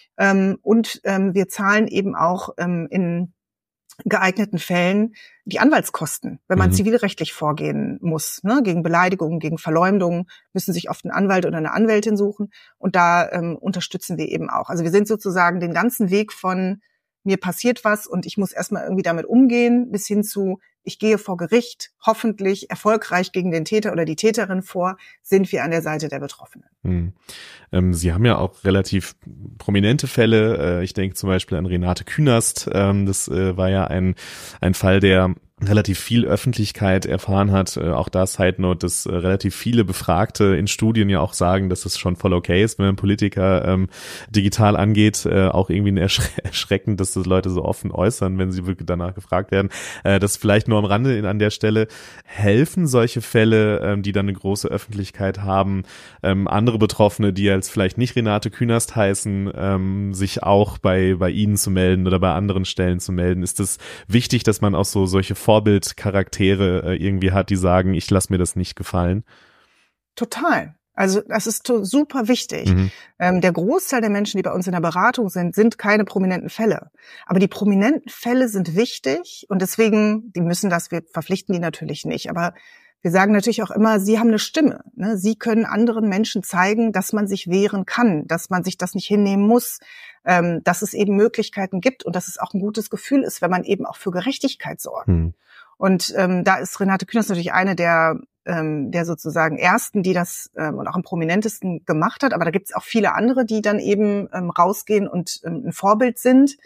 Und wir zahlen eben auch in geeigneten Fällen die Anwaltskosten, wenn man zivilrechtlich vorgehen muss, ne? Gegen Beleidigungen, gegen Verleumdungen müssen sich oft einen Anwalt oder eine Anwältin suchen und da unterstützen wir eben auch. Also wir sind sozusagen den ganzen Weg von mir passiert was und ich muss erstmal irgendwie damit umgehen, bis hin zu, ich gehe vor Gericht, hoffentlich erfolgreich gegen den Täter oder die Täterin vor, sind wir an der Seite der Betroffenen. Sie haben ja auch relativ prominente Fälle. Ich denke zum Beispiel an Renate Künast. Das war ja ein Fall, der relativ viel Öffentlichkeit erfahren hat. Auch da Side Note, dass relativ viele Befragte in Studien ja auch sagen, dass es schon voll okay ist, wenn man Politiker digital angeht. Auch irgendwie erschreckend, dass das Leute so offen äußern, wenn sie wirklich danach gefragt werden. Das vielleicht nur am Rande an der Stelle. Helfen solche Fälle, die dann eine große Öffentlichkeit haben, andere Betroffene, die jetzt vielleicht nicht Renate Künast heißen, sich auch bei Ihnen zu melden oder bei anderen Stellen zu melden? Ist es wichtig, dass man auch solche Vorbildcharaktere irgendwie hat, die sagen, ich lasse mir das nicht gefallen? Total. Also das ist super wichtig. Der Großteil der Menschen, die bei uns in der Beratung sind keine prominenten Fälle. Aber die prominenten Fälle sind wichtig und deswegen, wir verpflichten die natürlich nicht. Aber wir sagen natürlich auch immer, sie haben eine Stimme. Ne? Sie können anderen Menschen zeigen, dass man sich wehren kann, dass man sich das nicht hinnehmen muss, dass es eben Möglichkeiten gibt und dass es auch ein gutes Gefühl ist, wenn man eben auch für Gerechtigkeit sorgt. Und da ist Renate Künast natürlich eine der sozusagen ersten, die das und auch am prominentesten gemacht hat. Aber da gibt es auch viele andere, die dann eben rausgehen und ein Vorbild sind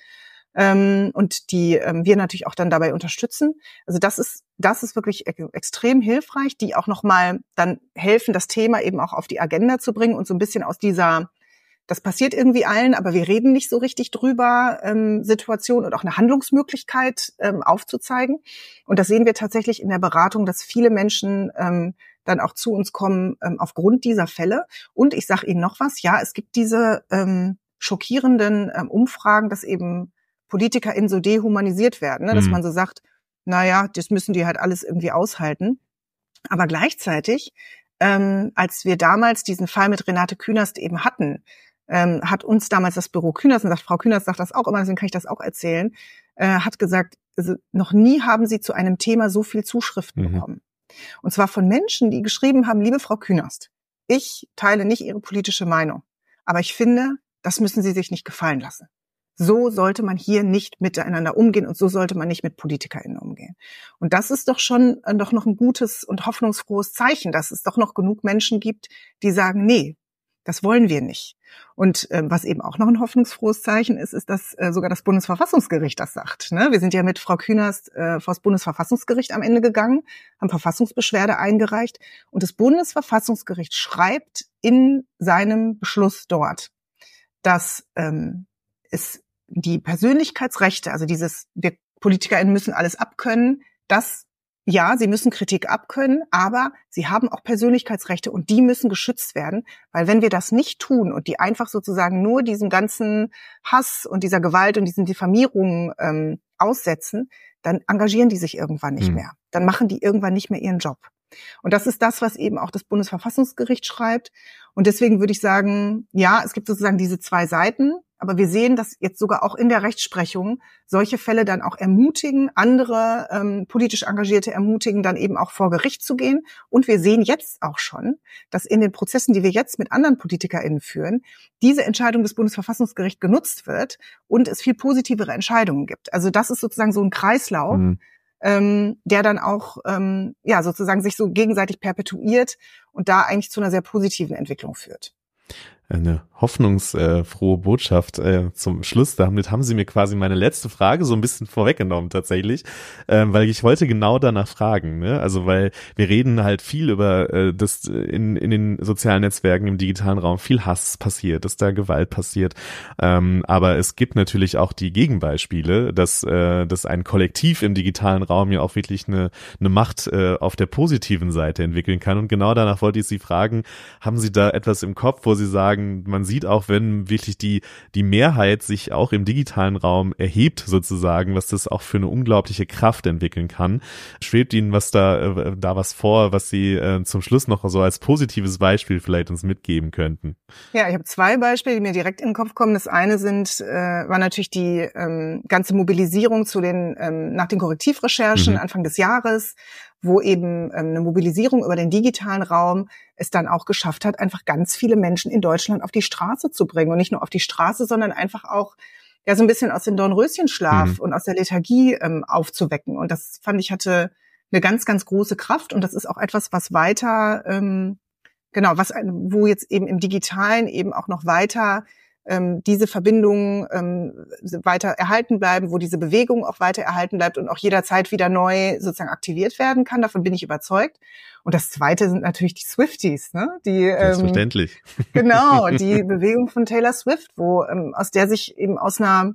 und die wir natürlich auch dann dabei unterstützen. Also das ist wirklich extrem hilfreich, die auch nochmal dann helfen, das Thema eben auch auf die Agenda zu bringen und so ein bisschen aus dieser das passiert irgendwie allen, aber wir reden nicht so richtig drüber, Situation und auch eine Handlungsmöglichkeit aufzuzeigen. Und das sehen wir tatsächlich in der Beratung, dass viele Menschen dann auch zu uns kommen aufgrund dieser Fälle. Und ich sage Ihnen noch was, ja, es gibt diese schockierenden Umfragen, dass eben PolitikerInnen so dehumanisiert werden, ne? Dass man so sagt, naja, das müssen die halt alles irgendwie aushalten. Aber gleichzeitig, als wir damals diesen Fall mit Renate Künast eben hatten, hat uns damals das Büro Künast, und Frau Künast sagt das auch immer, deswegen kann ich das auch erzählen, hat gesagt, also noch nie haben sie zu einem Thema so viel Zuschriften bekommen. Und zwar von Menschen, die geschrieben haben, liebe Frau Künast, ich teile nicht Ihre politische Meinung, aber ich finde, das müssen Sie sich nicht gefallen lassen. So sollte man hier nicht miteinander umgehen und so sollte man nicht mit PolitikerInnen umgehen. Und das ist doch schon doch noch ein gutes und hoffnungsfrohes Zeichen, dass es doch noch genug Menschen gibt, die sagen, nee, das wollen wir nicht. Und was eben auch noch ein hoffnungsfrohes Zeichen ist, ist, dass sogar das Bundesverfassungsgericht das sagt. Ne? Wir sind ja mit Frau Künast vor das Bundesverfassungsgericht am Ende gegangen, haben Verfassungsbeschwerde eingereicht und das Bundesverfassungsgericht schreibt in seinem Beschluss dort, dass es die Persönlichkeitsrechte, also wir PolitikerInnen müssen alles abkönnen, ja, sie müssen Kritik abkönnen, aber sie haben auch Persönlichkeitsrechte und die müssen geschützt werden, weil wenn wir das nicht tun und die einfach sozusagen nur diesem ganzen Hass und dieser Gewalt und diesen Diffamierungen aussetzen, dann engagieren die sich irgendwann nicht mehr. Dann machen die irgendwann nicht mehr ihren Job. Und das ist das, was eben auch das Bundesverfassungsgericht schreibt. Und deswegen würde ich sagen, ja, es gibt sozusagen diese zwei Seiten, aber wir sehen, dass jetzt sogar auch in der Rechtsprechung solche Fälle dann auch ermutigen, andere politisch Engagierte ermutigen, dann eben auch vor Gericht zu gehen. Und wir sehen jetzt auch schon, dass in den Prozessen, die wir jetzt mit anderen PolitikerInnen führen, diese Entscheidung des Bundesverfassungsgerichts genutzt wird und es viel positivere Entscheidungen gibt. Also das ist sozusagen so ein Kreislauf, der dann auch sozusagen sich so gegenseitig perpetuiert und da eigentlich zu einer sehr positiven Entwicklung führt. Eine hoffnungsfrohe Botschaft zum Schluss. Damit haben Sie mir quasi meine letzte Frage so ein bisschen vorweggenommen tatsächlich, weil ich wollte genau danach fragen. Ne? Also weil wir reden halt viel über das in den sozialen Netzwerken im digitalen Raum viel Hass passiert, dass da Gewalt passiert. Aber es gibt natürlich auch die Gegenbeispiele, dass ein Kollektiv im digitalen Raum ja auch wirklich eine Macht auf der positiven Seite entwickeln kann. Und genau danach wollte ich Sie fragen, haben Sie da etwas im Kopf, wo Sie sagen, man sieht auch, wenn wirklich die Mehrheit sich auch im digitalen Raum erhebt sozusagen, was das auch für eine unglaubliche Kraft entwickeln kann. Schwebt Ihnen was da was vor, was Sie zum Schluss noch so als positives Beispiel vielleicht uns mitgeben könnten? Ja, ich habe zwei Beispiele, die mir direkt in den Kopf kommen. Das eine war natürlich die ganze Mobilisierung nach den Korrektivrecherchen Anfang des Jahres, wo eben eine Mobilisierung über den digitalen Raum es dann auch geschafft hat, einfach ganz viele Menschen in Deutschland auf die Straße zu bringen. Und nicht nur auf die Straße, sondern einfach auch ja so ein bisschen aus dem Dornröschenschlaf und aus der Lethargie aufzuwecken. Und das fand ich hatte eine ganz, ganz große Kraft. Und das ist auch etwas, was weiter, wo jetzt eben im Digitalen eben auch noch weiter diese Verbindungen weiter erhalten bleiben, wo diese Bewegung auch weiter erhalten bleibt und auch jederzeit wieder neu sozusagen aktiviert werden kann. Davon bin ich überzeugt. Und das Zweite sind natürlich die Swifties, ne? Die selbstverständlich. Genau, die Bewegung von Taylor Swift, wo aus der sich eben aus einer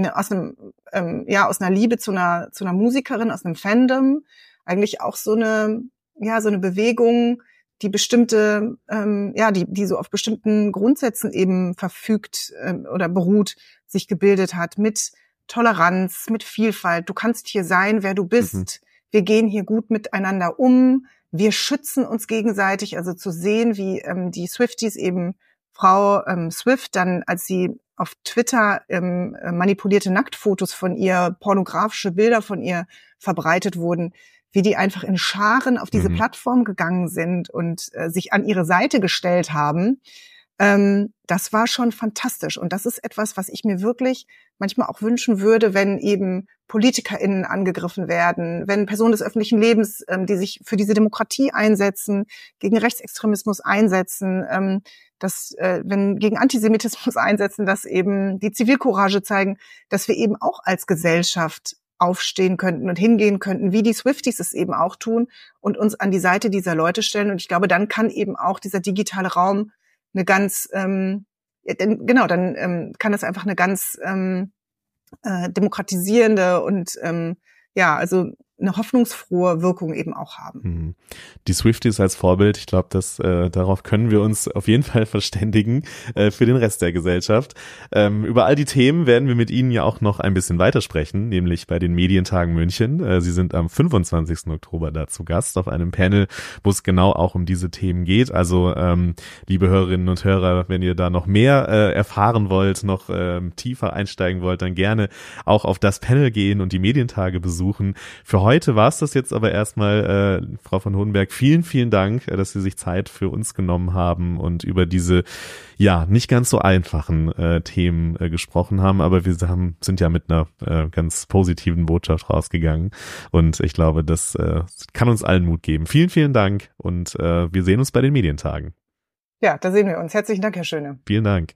Liebe zu einer Musikerin, aus einem Fandom eigentlich auch so eine Bewegung, die bestimmte, die so auf bestimmten Grundsätzen eben verfügt oder beruht, sich gebildet hat mit Toleranz, mit Vielfalt. Du kannst hier sein, wer du bist. Wir gehen hier gut miteinander um. Wir schützen uns gegenseitig. Also zu sehen, wie die Swifties eben Frau Swift dann, als sie auf Twitter manipulierte Nacktfotos von ihr, pornografische Bilder von ihr verbreitet wurden, wie die einfach in Scharen auf diese Plattform gegangen sind und sich an ihre Seite gestellt haben, das war schon fantastisch. Und das ist etwas, was ich mir wirklich manchmal auch wünschen würde, wenn eben PolitikerInnen angegriffen werden, wenn Personen des öffentlichen Lebens, die sich für diese Demokratie einsetzen, gegen Rechtsextremismus einsetzen, wenn gegen Antisemitismus einsetzen, dass eben die Zivilcourage zeigen, dass wir eben auch als Gesellschaft aufstehen könnten und hingehen könnten, wie die Swifties es eben auch tun und uns an die Seite dieser Leute stellen. Und ich glaube, dann kann eben auch dieser digitale Raum eine ganz, kann das einfach eine ganz demokratisierende und also eine hoffnungsfrohe Wirkung eben auch haben. Die Swifties als Vorbild, ich glaube, darauf können wir uns auf jeden Fall verständigen für den Rest der Gesellschaft. Über all die Themen werden wir mit Ihnen ja auch noch ein bisschen weitersprechen, nämlich bei den Medientagen München. Sie sind am 25. Oktober da zu Gast auf einem Panel, wo es genau auch um diese Themen geht. Also liebe Hörerinnen und Hörer, wenn ihr da noch mehr erfahren wollt, noch tiefer einsteigen wollt, dann gerne auch auf das Panel gehen und die Medientage besuchen. Für heute war es das jetzt aber erstmal, Frau von Hodenberg, vielen, vielen Dank, dass Sie sich Zeit für uns genommen haben und über diese, nicht ganz so einfachen Themen gesprochen haben, aber wir sind ja mit einer ganz positiven Botschaft rausgegangen und ich glaube, das kann uns allen Mut geben. Vielen, vielen Dank und wir sehen uns bei den Medientagen. Ja, da sehen wir uns. Herzlichen Dank, Herr Schöne. Vielen Dank.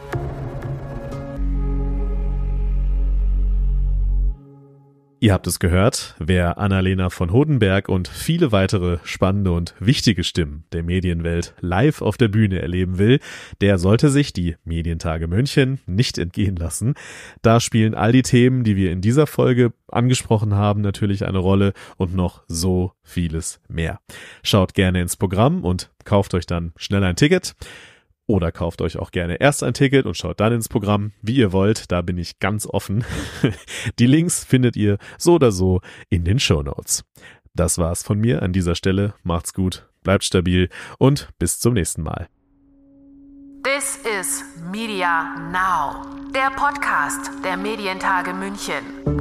Ihr habt es gehört, wer Annalena von Hodenberg und viele weitere spannende und wichtige Stimmen der Medienwelt live auf der Bühne erleben will, der sollte sich die Medientage München nicht entgehen lassen. Da spielen all die Themen, die wir in dieser Folge angesprochen haben, natürlich eine Rolle und noch so vieles mehr. Schaut gerne ins Programm und kauft euch dann schnell ein Ticket. Oder kauft euch auch gerne erst ein Ticket und schaut dann ins Programm, wie ihr wollt. Da bin ich ganz offen. Die Links findet ihr so oder so in den Shownotes. Das war's von mir an dieser Stelle. Macht's gut, bleibt stabil und bis zum nächsten Mal. This is Media Now, der Podcast der Medientage München.